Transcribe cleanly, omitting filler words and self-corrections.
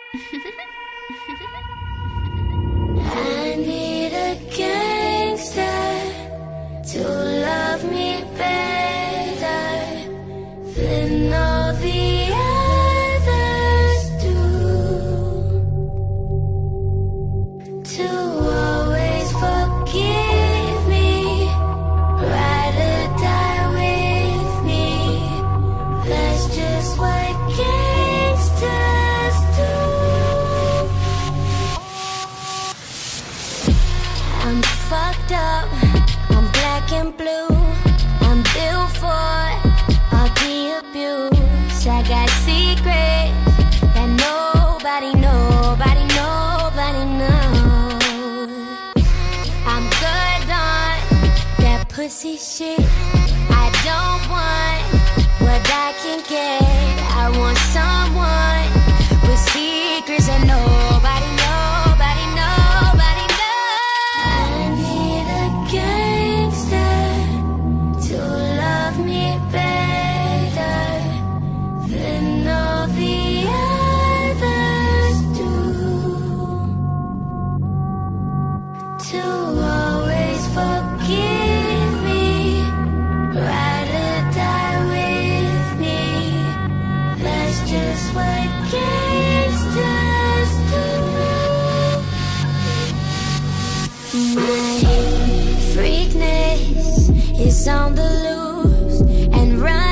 I need a gangster to love me better than all the others do, to always forgive me, ride or die with me. That's just what gangsters do. I'm fucked up, I'm black and blue, I'm built for all the abuse. I got secrets that nobody knows. I'm good on that pussy shit. I don't want what I can get. I want someone with secrets that nobody knows. I need a gangster to love me better than all the others do, to always forgive me, ride or die with me. That's just what gangsters do. My freakness is on the loose and run.